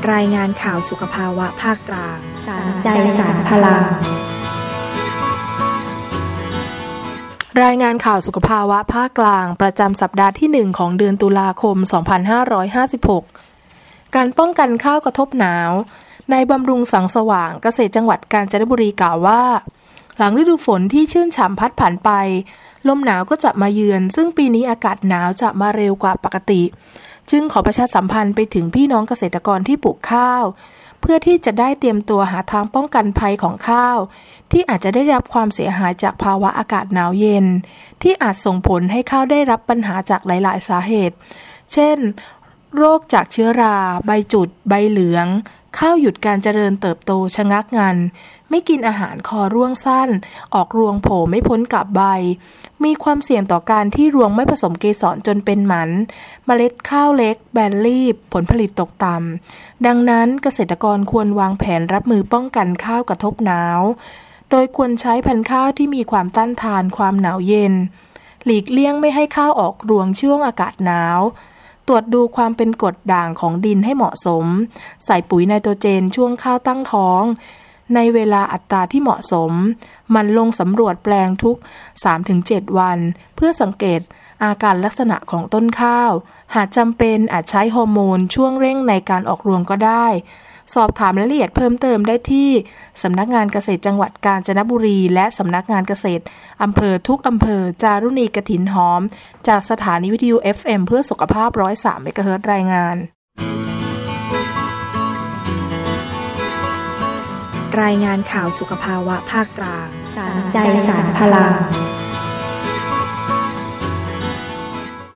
รายงานข่าวสุขภาวะภาคกลางสารใจสารพลังรายงานข่าวสุขภาวะภาคกลางประจำสัปดาห์ที่1ของเดือนตุลาคม 2556 การป้องกันข้าวกระทบหนาวนายบำรุงสังสว่างเกษตรจังหวัดกาญจนบุรีกล่าวว่าหลังฤดูฝนที่ชื่นฉ่ำพัดผ่านไปลมหนาวก็จะมาเยือนซึ่งปีนี้อากาศหนาวจะมาเร็วกว่าปกติจึงขอประชาสัมพันธ์ไปถึงพี่น้องเกษตรกรที่ปลูกข้าวเพื่อที่จะได้เตรียมตัวหาทางป้องกันภัยของข้าวที่อาจจะได้รับความเสียหายจากภาวะอากาศหนาวเย็นที่อาจส่งผลให้ข้าวได้รับปัญหาจากหลายๆสาเหตุเช่นโรคจากเชื้อราใบจุดใบเหลืองข้าวหยุดการเจริญเติบโตชะงักงันไม่กินอาหารคอร่วงสั้นออกรวงโผล่ไม่พ้นกับใบมีความเสี่ยงต่อการที่รวงไม่ผสมเกสรจนเป็นหมันเมล็ดข้าวเล็กแบนรีบผลผลิตตกต่ำดังนั้นเกษตรกรควรวางแผนรับมือป้องกันข้าวกระทบหนาวโดยควรใช้พันธุ์ข้าวที่มีความต้านทานความหนาวเย็นหลีกเลี่ยงไม่ให้ข้าวออกรวงช่วงอากาศหนาวตรวจดูความเป็นกรดด่างของดินให้เหมาะสมใส่ปุ๋ยไนโตรเจนช่วงข้าวตั้งท้องในเวลาอัตราที่เหมาะสมมันลงสำรวจแปลงทุก 3-7 วันเพื่อสังเกตอาการลักษณะของต้นข้าวหากจำเป็นอาจใช้ฮอร์โมนช่วงเร่งในการออกรวงก็ได้สอบถามรายละเอียดเพิ่มเติมได้ที่สำนักงานเกษตรจังหวัดกาญจนบุรีและสำนักงานเกษตรอำเภอทุกอำเภอจารุณีกฐินหอมจากสถานีวิทยุ FM เพื่อสุขภาพ 103 เมกะเฮิรตซ์รายงานรายงานข่าวสุขภาวะภาคกลางสารใจสารพลัง